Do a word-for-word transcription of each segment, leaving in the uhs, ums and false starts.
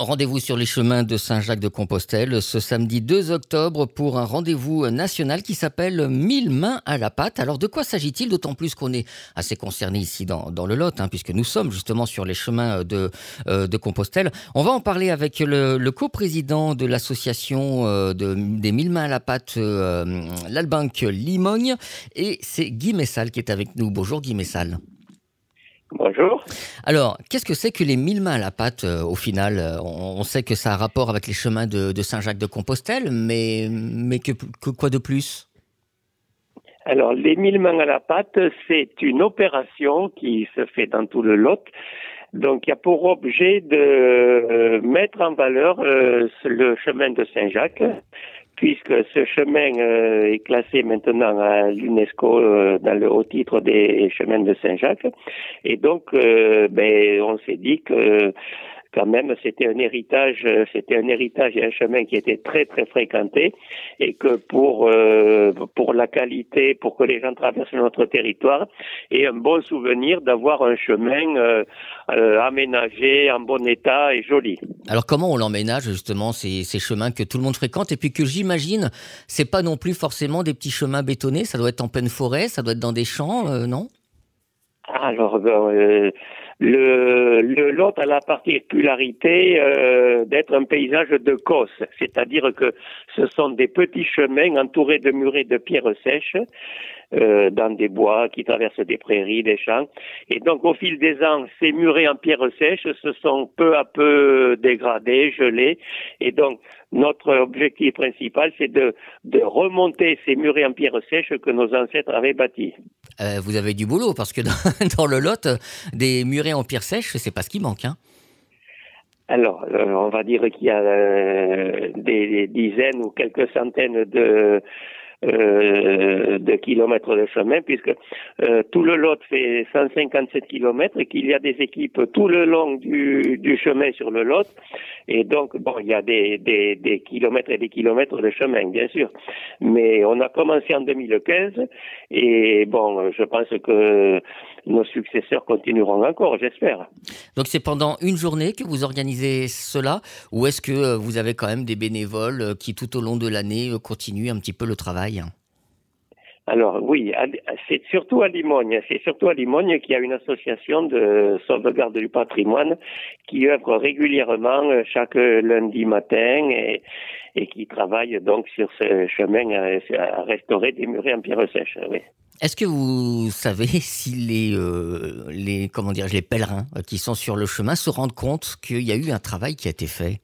Rendez-vous sur les chemins de Saint-Jacques-de-Compostelle ce samedi deux octobre pour un rendez-vous national qui s'appelle mille mains à la pâte. Alors de quoi s'agit-il? D'autant plus qu'on est assez concerné ici dans, dans le Lot, hein, puisque nous sommes justement sur les chemins de, euh, de Compostelle. On va en parler avec le, le coprésident de l'association euh, de, des mille mains à la pâte, euh, l'Albanque Limogne, et c'est Guy Messal qui est avec nous. Bonjour Guy Messal. Bonjour. Alors, qu'est-ce que c'est que les mille mains à la pâte euh, au final? on, on sait que ça a rapport avec les chemins de, de Saint-Jacques-de-Compostelle, mais, mais que, que quoi de plus? Alors, les mille mains à la pâte, c'est une opération qui se fait dans tout le Lot. Donc, il y a pour objet de euh, mettre en valeur euh, le chemin de Saint-Jacques, puisque ce chemin euh, est classé maintenant à l'UNESCO euh, dans le haut titre des chemins de Saint-Jacques. Et donc, euh, ben, on s'est dit que quand même, c'était un héritage, c'était un héritage et un chemin qui était très très fréquenté, et que pour euh, pour la qualité, pour que les gens traversent notre territoire, et un bon souvenir d'avoir un chemin euh, euh, aménagé, en bon état et joli. Alors comment on l'emménage justement ces, ces chemins que tout le monde fréquente, et puis que j'imagine c'est pas non plus forcément des petits chemins bétonnés, ça doit être en pleine forêt, ça doit être dans des champs, euh, non? Alors, euh, le, le Lot a la particularité euh, d'être un paysage de cosse, c'est-à-dire que ce sont des petits chemins entourés de murets de pierres sèches, euh, dans des bois qui traversent des prairies, des champs. Et donc, au fil des ans, ces murets en pierres sèches se sont peu à peu dégradés, gelés. Et donc, notre objectif principal, c'est de, de remonter ces murets en pierres sèches que nos ancêtres avaient bâtis. Euh, vous avez du boulot, parce que dans, dans le Lot, des murets en pierre sèche, c'est pas ce qui manque, hein. Alors, euh, on va dire qu'il y a euh, des, des dizaines ou quelques centaines de Euh, de kilomètres de chemin, puisque euh, tout le Lot fait cent cinquante-sept kilomètres et qu'il y a des équipes tout le long du, du chemin sur le Lot. Et donc, bon, il y a des, des, des kilomètres et des kilomètres de chemin, bien sûr. Mais on a commencé en deux mille quinze et bon, je pense que nos successeurs continueront encore, j'espère. Donc c'est pendant une journée que vous organisez cela, ou est-ce que vous avez quand même des bénévoles qui tout au long de l'année continuent un petit peu le travail? Alors oui, c'est surtout à Limogne, c'est surtout à Limogne qu'il y a une association de sauvegarde du patrimoine qui œuvre régulièrement chaque lundi matin et, et qui travaille donc sur ce chemin à, à restaurer des murets en pierre sèche. Oui. Est-ce que vous savez si les, euh, les, comment dire, les pèlerins qui sont sur le chemin se rendent compte qu'il y a eu un travail qui a été fait?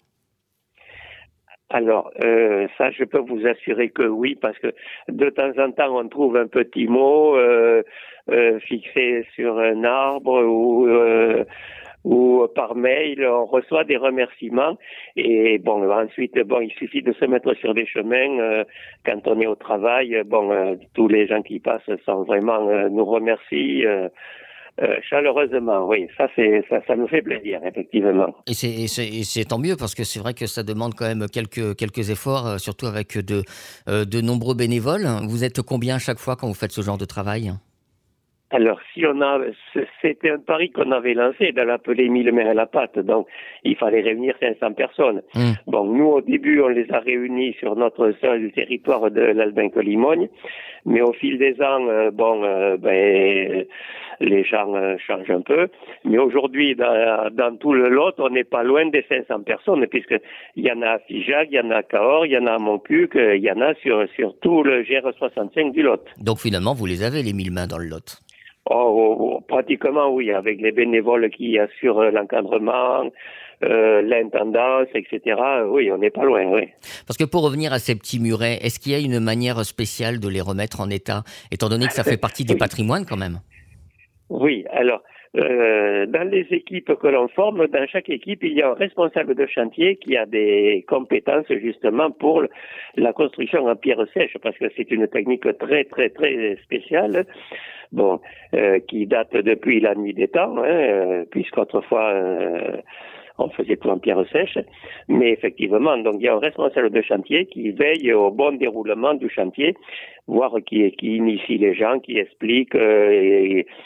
Alors, euh, ça, je peux vous assurer que oui, parce que de temps en temps, on trouve un petit mot euh, euh, fixé sur un arbre ou euh, ou par mail, on reçoit des remerciements. Et bon, ensuite, bon, il suffit de se mettre sur des chemins euh, quand on est au travail. Bon, euh, tous les gens qui passent sont vraiment euh, nous remercient. Euh, Euh, chaleureusement, oui, ça c'est ça, ça nous fait plaisir, effectivement. Et c'est, et c'est, et c'est tant mieux, parce que c'est vrai que ça demande quand même quelques, quelques efforts, euh, surtout avec de, euh, de nombreux bénévoles. Vous êtes combien à chaque fois quand vous faites ce genre de travail? Alors, si on a, c'était un pari qu'on avait lancé de l'appeler mille mains à la pâte, donc il fallait réunir cinq cents personnes. Mmh. Bon, nous au début, on les a réunis sur notre seul territoire de l'Albanque Limogne, mais au fil des ans, euh, bon, euh, ben, les gens euh, changent un peu. Mais aujourd'hui, dans, dans tout le Lot, on n'est pas loin des cinq cents personnes, puisque il y en a à Figeac, il y en a à Cahors, il y en a à Montcuq, il y en a sur, sur tout le G R soixante-cinq du Lot. Donc finalement, vous les avez, les mille mains dans le Lot? Oh, oh, pratiquement oui, avec les bénévoles qui assurent l'encadrement, euh, l'intendance, et cetera. Oui, on n'est pas loin, oui. Parce que pour revenir à ces petits murets, est-ce qu'il y a une manière spéciale de les remettre en état, étant donné que ça fait partie du oui. patrimoine quand même? Oui, alors, euh, dans les équipes que l'on forme, dans chaque équipe, il y a un responsable de chantier qui a des compétences justement pour la construction en pierre sèche, parce que c'est une technique très, très, très spéciale. Bon, euh, qui date depuis la nuit des temps, hein, euh, puisqu'autrefois euh, on faisait tout en pierre sèche. Mais effectivement, donc il y a un responsable de chantier qui veille au bon déroulement du chantier, voire qui, qui initie les gens, qui explique, euh, et,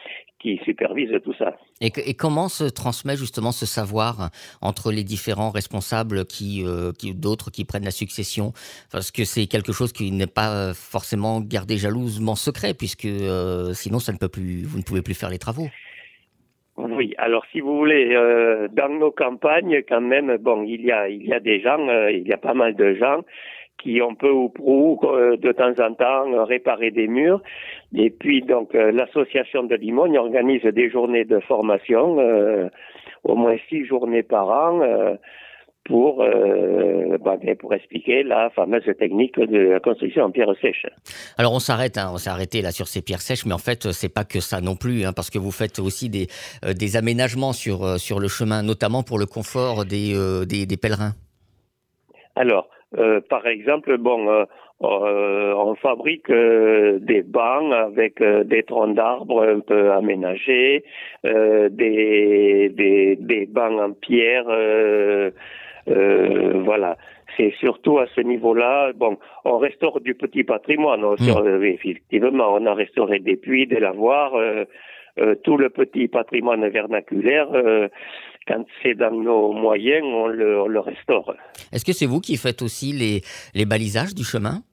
qui supervisent tout ça. Et, que- et comment se transmet justement ce savoir entre les différents responsables qui, euh, qui d'autres qui prennent la succession? Parce que c'est quelque chose qui n'est pas euh, forcément gardé jalousement secret, puisque euh, sinon ça ne peut plus, vous ne pouvez plus faire les travaux. Oui, alors si vous voulez, euh, dans nos campagnes, quand même, bon, il y a, il y a des gens, euh, il y a pas mal de gens qui ont peu ou prou, euh, de temps en temps, euh, réparé des murs. Et puis, donc, euh, l'association de Limogne organise des journées de formation, euh, au moins six journées par an, euh, pour, euh, bah, bien, pour expliquer la fameuse technique de la construction en pierre sèche. Alors on s'arrête, hein, on s'est arrêté là sur ces pierres sèches, mais en fait c'est pas que ça non plus, hein, parce que vous faites aussi des, euh, des aménagements sur, euh, sur le chemin, notamment pour le confort des, euh, des, des pèlerins. Alors, euh, par exemple, bon, euh, euh, on fabrique euh, des bancs avec euh, des troncs d'arbres un peu aménagés, euh, des, des, des bancs en pierre, euh, euh, voilà. C'est surtout à ce niveau-là, bon, on restaure du petit patrimoine. On, sur, euh, effectivement, on a restauré des puits, des lavoirs, euh, euh, tout le petit patrimoine vernaculaire. Euh, quand c'est dans nos moyens, on le, on le restaure. Est-ce que c'est vous qui faites aussi les, les balisages du chemin?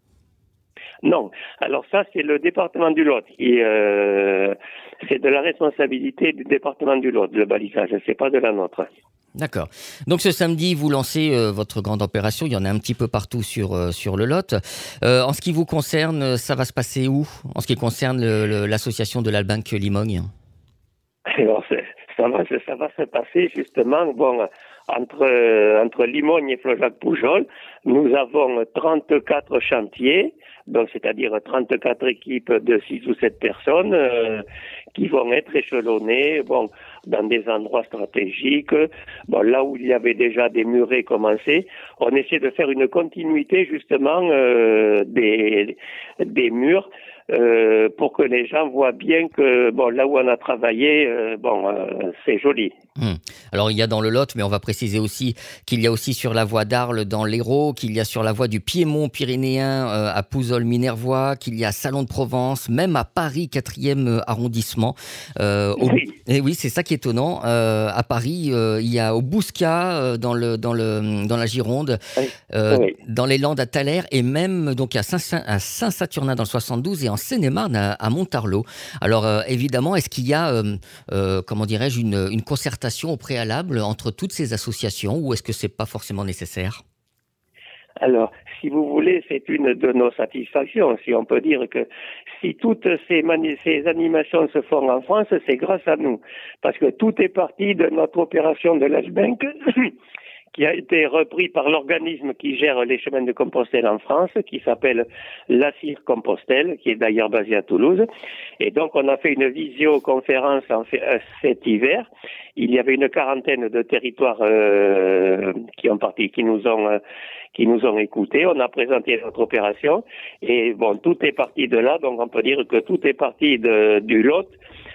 Non. Alors ça, c'est le département du Lot. Et, euh, c'est de la responsabilité du département du Lot, le balisage. C'est pas de la nôtre. D'accord. Donc ce samedi, vous lancez euh, votre grande opération. Il y en a un petit peu partout sur, euh, sur le Lot. Euh, en ce qui vous concerne, ça va se passer où? En ce qui concerne le- le- l'association de l'Albanque Limogne? Alors, c'est- ça va, se- ça va se passer justement, bon, entre, euh, entre Limogne et Flojac-Poujol, nous avons trente-quatre chantiers, donc c'est-à-dire trente-quatre équipes de six ou sept personnes euh, qui vont être échelonnées, bon, dans des endroits stratégiques, bon, là où il y avait déjà des murets commencés, on essaie de faire une continuité justement euh, des, des murs. Euh, pour que les gens voient bien que bon là où on a travaillé, euh, bon euh, c'est joli. Hmm. Alors il y a dans le Lot, mais on va préciser aussi qu'il y a aussi sur la voie d'Arles dans l'Hérault, qu'il y a sur la voie du Piémont pyrénéen euh, à Pouzol-Minervois, qu'il y a Salon de Provence, même à Paris quatrième arrondissement. Euh, au... Oui. Et oui, c'est ça qui est étonnant. Euh, à Paris, euh, il y a au Bouscat euh, dans le dans le dans la Gironde, Oui. euh, Oui. dans les Landes à Thaler et même donc à Saint- à Saint-Saturnin dans le soixante-douze et en Seine-et-Marne à, à Montarlot. Alors euh, évidemment, est-ce qu'il y a euh, euh, comment dirais-je une, une concertation au préalable entre toutes ces associations ou est-ce que c'est pas forcément nécessaire? Alors, si vous voulez, c'est une de nos satisfactions. Si on peut dire que si toutes ces, mani- ces animations se font en France, c'est grâce à nous. Parce que tout est parti de notre opération de l'H-Bank, qui a été repris par l'organisme qui gère les chemins de Compostelle en France, qui s'appelle la C I R Compostelle, qui est d'ailleurs basé à Toulouse. Et donc, on a fait une visioconférence en fait, euh, cet hiver. Il y avait une quarantaine de territoires euh, qui ont parti, qui nous ont, euh, qui nous ont écoutés. On a présenté notre opération et bon, tout est parti de là. Donc, on peut dire que tout est parti de, du Lot,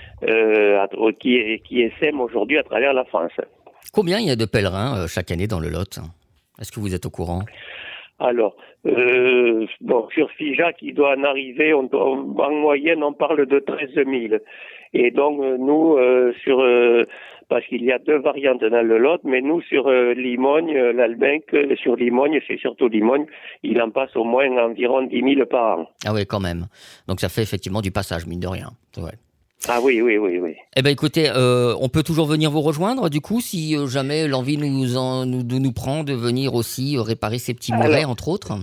euh, à- qui est, qui essaime aujourd'hui à travers la France. Combien il y a de pèlerins euh, chaque année dans le Lot? Est-ce que vous êtes au courant? Alors, euh, bon, sur Figeac, il doit en arriver, on, on- en moyenne, on parle de treize mille. Et donc, euh, nous, euh, sur, euh, parce qu'il y a deux variantes dans le Lot, mais nous, sur euh, Limogne, euh, l'Albenque, euh, sur Limogne, c'est surtout Limogne, il en passe au moins environ dix mille par an. Ah oui, quand même. Donc ça fait effectivement du passage, mine de rien. C'est vrai. Ah oui, oui, oui, oui. Eh ben écoutez, euh, on peut toujours venir vous rejoindre, du coup, si euh, jamais l'envie nous, en, nous, de nous prend de venir aussi euh, réparer ces petits murets, Alors, entre autres.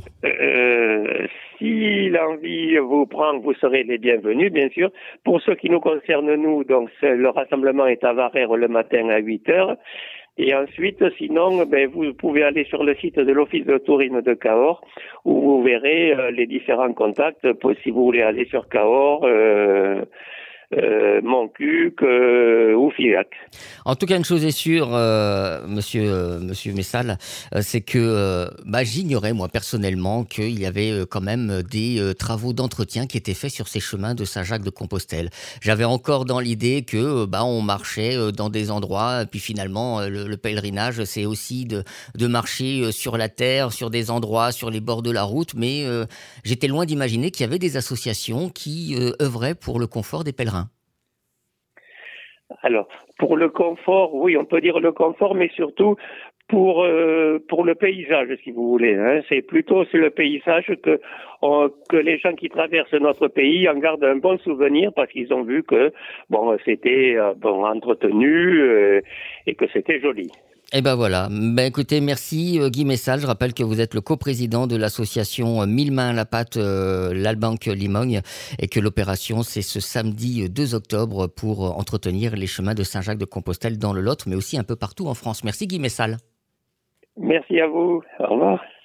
Euh, si l'envie vous prend, vous serez les bienvenus, bien sûr. Pour ce qui nous concerne, nous, donc, c'est- le rassemblement est à Varères le matin à huit heures. Et ensuite, sinon, ben, vous pouvez aller sur le site de l'Office de tourisme de Cahors, où vous verrez euh, les différents contacts, pour, si vous voulez aller sur Cahors, euh, euh, Montcuq euh, ou Figeac. En tout cas, une chose est sûre, euh, monsieur, euh, monsieur Messal, euh, c'est que euh, bah, j'ignorais, moi, personnellement, qu'il y avait euh, quand même des euh, travaux d'entretien qui étaient faits sur ces chemins de Saint-Jacques-de-Compostelle. J'avais encore dans l'idée que euh, bah, on marchait euh, dans des endroits, puis finalement, euh, le, le pèlerinage, c'est aussi de, de marcher euh, sur la terre, sur des endroits, sur les bords de la route, mais euh, j'étais loin d'imaginer qu'il y avait des associations qui euh, œuvraient pour le confort des pèlerins. Alors, pour le confort, oui, on peut dire le confort, mais surtout pour euh, pour le paysage, si vous voulez. Hein. C'est plutôt c'est le paysage que on, que les gens qui traversent notre pays en gardent un bon souvenir parce qu'ils ont vu que bon c'était euh, bon entretenu euh, et que c'était joli. Et ben voilà. Ben écoutez, merci euh, Guy Messal. Je rappelle que vous êtes le coprésident de l'association euh, Mille mains à la pâte, euh, l'Albanque Limogne, et que l'opération c'est ce samedi euh, deux octobre pour euh, entretenir les chemins de Saint-Jacques-de-Compostelle dans le Lot, mais aussi un peu partout en France. Merci Guy Messal. Merci à vous. Au revoir.